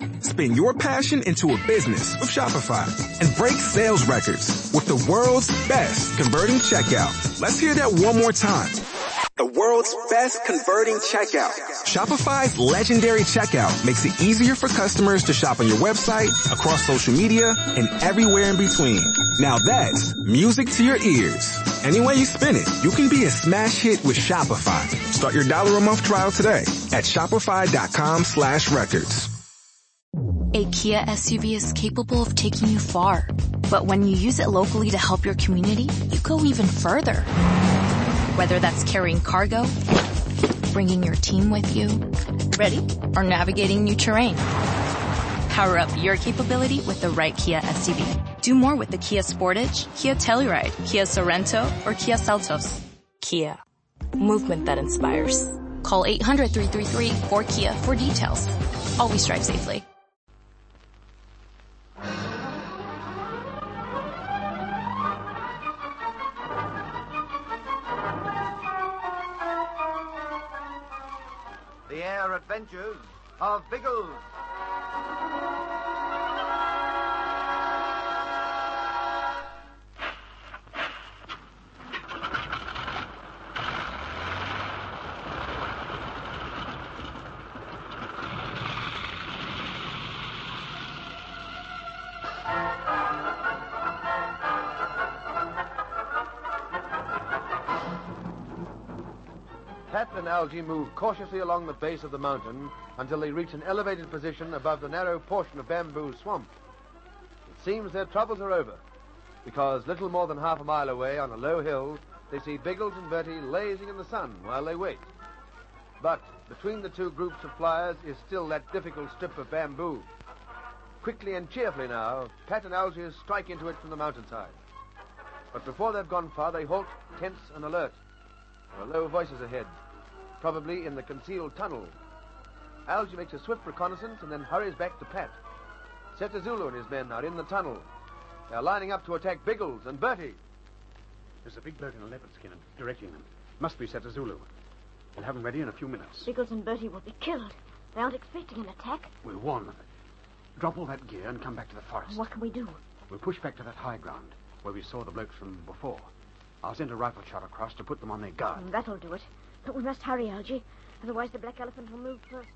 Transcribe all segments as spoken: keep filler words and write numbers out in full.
Spin your passion into a business with Shopify and break sales records with the world's best converting checkout. Let's hear that one more time. The world's best converting checkout. Shopify's legendary checkout makes it easier for customers to shop on your website, across social media, and everywhere in between. Now that's music to your ears. Any way you spin it, you can be a smash hit with Shopify. Start your dollar a month trial today at shopify.com slash records. A Kia S U V is capable of taking you far. But when you use it locally to help your community, you go even further. Whether that's carrying cargo, bringing your team with you, ready, or navigating new terrain. Power up your capability with the right Kia S U V. Do more with the Kia Sportage, Kia Telluride, Kia Sorento, or Kia Seltos. Kia. Movement that inspires. Call eight hundred, three three three, four Kia for details. Always drive safely. The Air Adventures of Biggles. Pat and Algy move cautiously along the base of the mountain until they reach an elevated position above the narrow portion of bamboo swamp. It seems their troubles are over, because little more than half a mile away on a low hill, they see Biggles and Bertie lazing in the sun while they wait. But between the two groups of flyers is still that difficult strip of bamboo. Quickly and cheerfully now, Pat and Algy strike into it from the mountainside. But before they've gone far, they halt, tense and alert. There are low voices ahead, probably in the concealed tunnel. Algy makes a swift reconnaissance and then hurries back to Pat. Setazulu and his men are in the tunnel. They are lining up to attack Biggles and Bertie. There's a big bloke in a leopard skin directing them. Must be Setazulu. We'll have them ready in a few minutes. Biggles and Bertie will be killed. They aren't expecting an attack. We'll warn them. Drop all that gear and come back to the forest. What can we do? We'll push back to that high ground where we saw the blokes from before. I'll send a rifle shot across to put them on their guard. Mm, that'll do it. But we must hurry, Algy. Otherwise the black elephant will move first.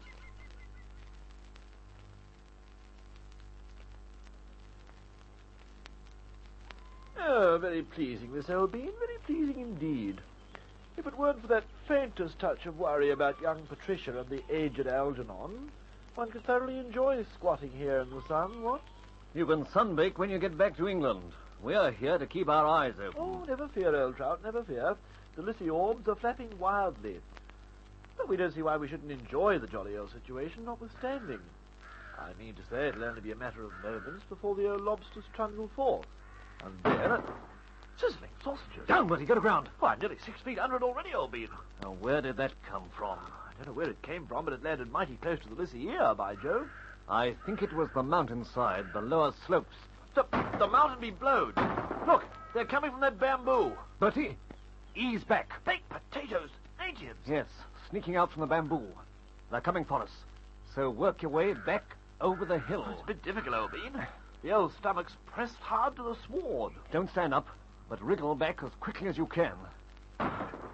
Oh, very pleasing, Miss Elbean. Very pleasing indeed. If it weren't for that faintest touch of worry about young Patricia and the aged Algernon, one could thoroughly enjoy squatting here in the sun, what? You can sunbake when you get back to England. We're here to keep our eyes open. Oh, never fear, old trout, never fear. The lithorbs are flapping wildly. But we don't see why we shouldn't enjoy the jolly old situation, notwithstanding. I mean to say, it'll only be a matter of moments before the old lobsters trundle forth. And then... Sizzling sausages. Down, Bertie, go to ground. Why, I'm nearly six feet under it already, old bean. Now, where did that come from? I don't know where it came from, but it landed mighty close to the Lycia, by Jove. I think it was the mountainside, the lower slopes. The, the mountain be blowed. Look, they're coming from that bamboo. Bertie, ease back. Baked potatoes, Indians. Yes, sneaking out from the bamboo. They're coming for us. So work your way back over the hill. Oh, it's a bit difficult, old bean. The old stomach's pressed hard to the sward. Don't stand up, but wriggle back as quickly as you can. By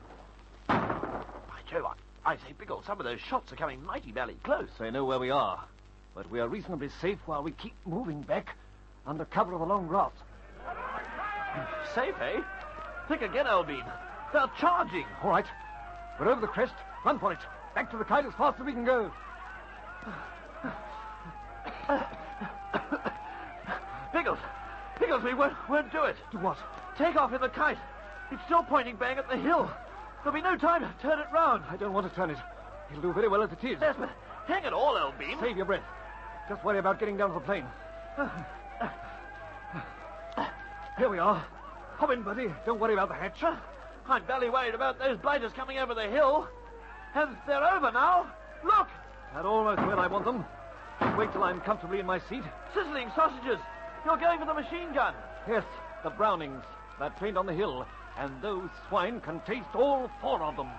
Jove, I, I say, Biggles, some of those shots are coming mighty bally close. They know where we are, but we are reasonably safe while we keep moving back under cover of the long grass. Safe, eh? Think again, old bean. They're charging. All right. We're over the crest. Run for it. Back to the kite as fast as we can go. Biggles. Biggles, we won't, won't do it. Do what? Take off in the kite. It's still pointing bang at the hill. There'll be no time to turn it round. I don't want to turn it. It'll do very well as it is. Yes, but hang it all, old bean. Save your breath. Just worry about getting down to the plain. Here we are. Hop in, Bertie. Don't worry about the hatch. I'm barely worried about those blighters coming over the hill. And they're over now. Look! They're almost where I want them. Wait till I'm comfortably in my seat. Sizzling sausages. You're going for the machine gun. Yes, the Brownings. They're trained on the hill. And those swine can taste all four of them.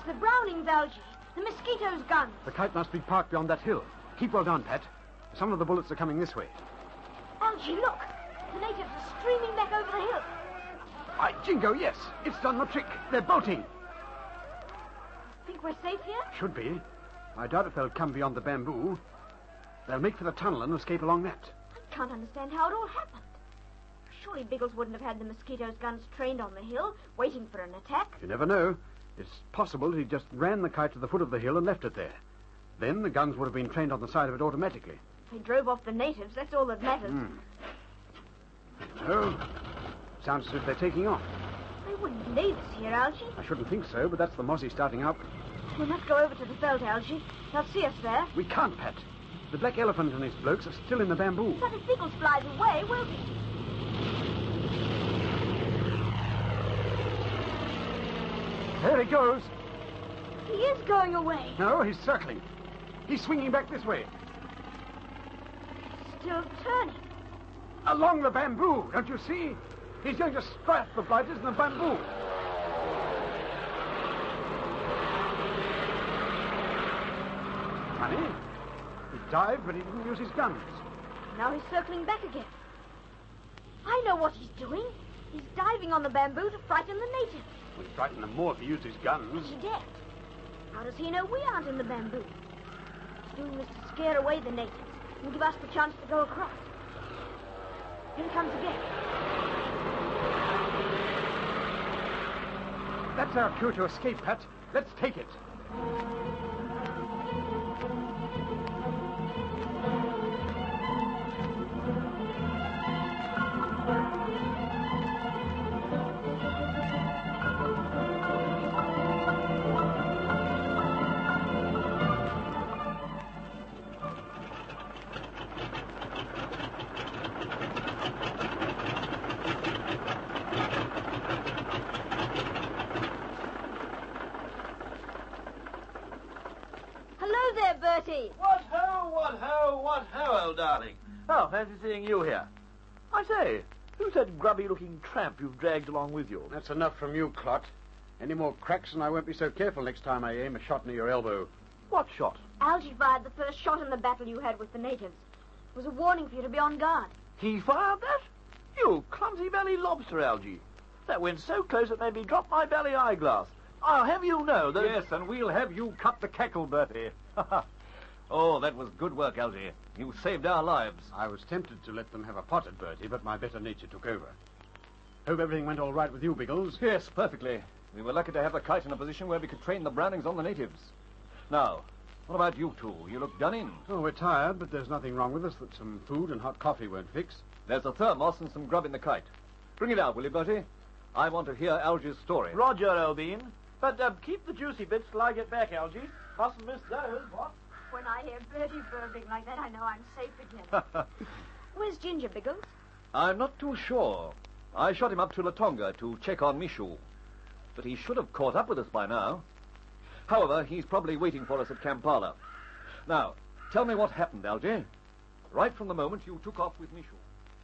the Brownings, Algy. The Mosquito's guns. The kite must be parked beyond that hill. Keep well down, Pat. Some of the bullets are coming this way. Algy, look. The natives are streaming back over the hill. By Jingo, yes. It's done the trick. They're bolting. Think we're safe here? Should be. I doubt if they'll come beyond the bamboo. They'll make for the tunnel and escape along that. I can't understand how it all happened. Surely Biggles wouldn't have had the Mosquito's guns trained on the hill, waiting for an attack. You never know. It's possible he just ran the kite to the foot of the hill and left it there. Then the guns would have been trained on the side of it automatically. They drove off the natives. That's all that matters. Hmm. Oh, sounds as if they're taking off. They wouldn't leave us here, Algy. I shouldn't think so, but that's the Mozzie starting up. We must go over to the veld, Algy. They'll see us there. We can't, Pat. The Black Elephant and his blokes are still in the bamboo. But if Biggles flies away, we'll be... There he goes. He is going away. No, he's circling. He's swinging back this way. Still turning. Along the bamboo, don't you see? He's going to strike the blighters in the bamboo. Funny. He dived, but he didn't use his guns. Now he's circling back again. I know what he's doing. He's diving on the bamboo to frighten the natives. We'd frighten them more if he used his guns. He daren't. How does he know we aren't in the bamboo? He's doing this to scare away the natives and give us the chance to go across. Here he comes again. That's our cue to escape, Pat. Let's take it. Hello there, Bertie. What ho, what ho, what ho, old darling. Oh, fancy seeing you here. I say, who's that grubby-looking tramp you've dragged along with you? That's enough from you, Clot. Any more cracks and I won't be so careful next time I aim a shot near your elbow. What shot? Algy fired the first shot in the battle you had with the natives. It was a warning for you to be on guard. He fired that? You clumsy belly lobster, Algy. That went so close it made me drop my belly eyeglass. I'll have you know that... Yes, and we'll have you cut the cackle, Bertie. Oh, that was good work, Algy. You saved our lives. I was tempted to let them have a pot at Bertie, but my better nature took over. Hope everything went all right with you, Biggles. Yes, perfectly. We were lucky to have the kite in a position where we could train the Brownings on the natives. Now, what about you two? You look done in. Oh, we're tired, but there's nothing wrong with us that some food and hot coffee won't fix. There's a thermos and some grub in the kite. Bring it out, will you, Bertie? I want to hear Algy's story. Roger, Elbean. But uh, keep the juicy bits till I get back, Algy. Mustn't miss those, what? When I hear Bertie burping like that, I know I'm safe again. Where's Ginger, Biggles? I'm not too sure. I shot him up to Latonga to check on Michoud. But he should have caught up with us by now. However, he's probably waiting for us at Kampala. Now, tell me what happened, Algy. Right from the moment you took off with Michoud.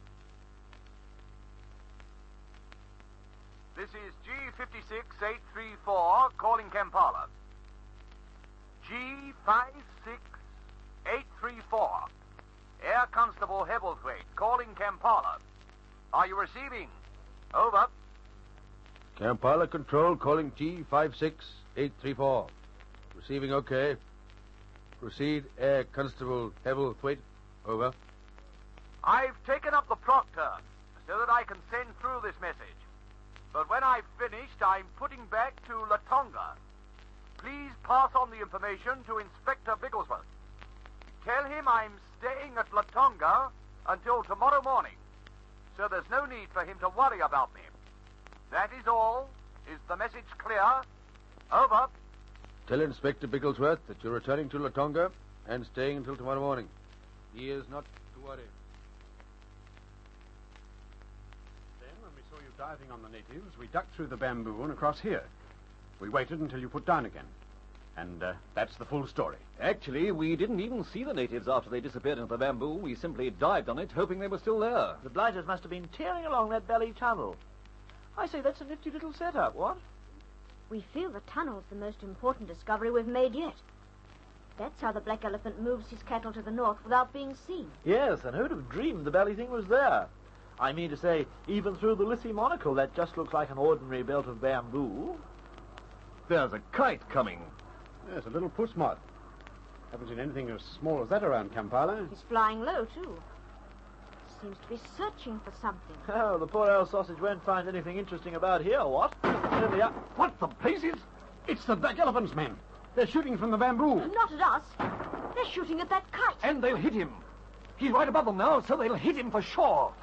This is G five six eight three four calling Kampala. G five six eight three four. Air Constable Hebblethwaite calling Kampala. Are you receiving? Over. Kampala Control calling G five six eight three four. Receiving okay. Proceed, Air Constable Hebblethwaite. Over. I've taken up the proctor so that I can send through this message. But when I've finished, I'm putting back to Latonga. Please pass on the information to Inspector Bigglesworth. Tell him I'm staying at Latonga until tomorrow morning, so there's no need for him to worry about me. That is all. Is the message clear? Over. Tell Inspector Bigglesworth that you're returning to Latonga and staying until tomorrow morning. He is not to worry. Then, when we saw you diving on the natives, we ducked through the bamboo and across here. We waited until you put down again. And uh, that's the full story. Actually, we didn't even see the natives after they disappeared into the bamboo. We simply dived on it, hoping they were still there. The blighters must have been tearing along that belly tunnel. I say, that's a nifty little setup, what? We feel the tunnel's the most important discovery we've made yet. That's how the black elephant moves his cattle to the north without being seen. Yes, and who'd have dreamed the belly thing was there? I mean to say, even through the Lissy monocle, that just looks like an ordinary belt of bamboo. There's a kite coming. Yes, a little puss moth. Haven't seen anything as small as that around Kampala. He's flying low, too. Seems to be searching for something. Oh, the poor old sausage won't find anything interesting about here, what? There we are. What the blazes? It's the black elephant's men. They're shooting from the bamboo. Not at us. They're shooting at that kite. And they'll hit him. He's right above them now, so they'll hit him for sure.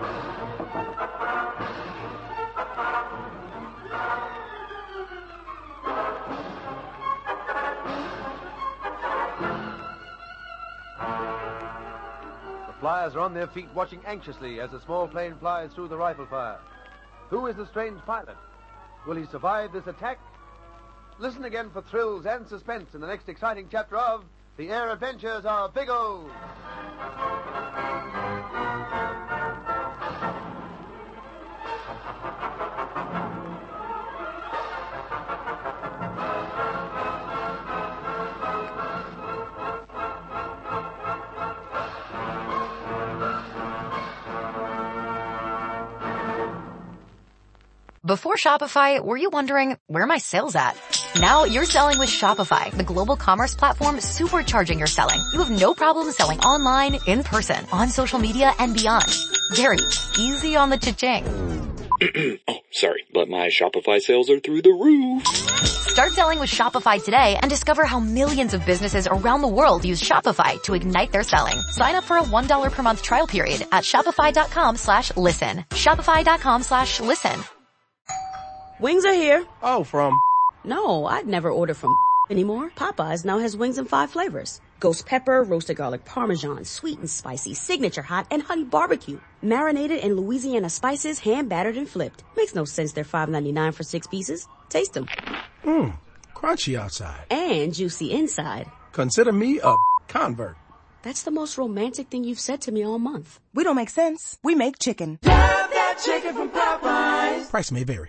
The flyers are on their feet watching anxiously as the small plane flies through the rifle fire. Who is the strange pilot? Will he survive this attack? Listen again for thrills and suspense in the next exciting chapter of The Air Adventures of Big O. Before Shopify, were you wondering, where are my sales at? Now you're selling with Shopify, the global commerce platform supercharging your selling. You have no problem selling online, in person, on social media, and beyond. Gary, easy on the cha-ching. Oh, sorry, but my Shopify sales are through the roof. Start selling with Shopify today and discover how millions of businesses around the world use Shopify to ignite their selling. Sign up for a one dollar per month trial period at shopify.com slash listen. Shopify.com slash listen. Wings are here. Oh, from? No, I'd never order from anymore. Popeyes now has wings in five flavors. Ghost pepper, roasted garlic parmesan, sweet and spicy, signature hot, and honey barbecue. Marinated in Louisiana spices, hand battered and flipped. Makes no sense they're five ninety-nine for six pieces. Taste them. Mmm, crunchy outside. And juicy inside. Consider me a convert. That's the most romantic thing you've said to me all month. We don't make sense. We make chicken. Love that chicken from Popeyes. Price may vary.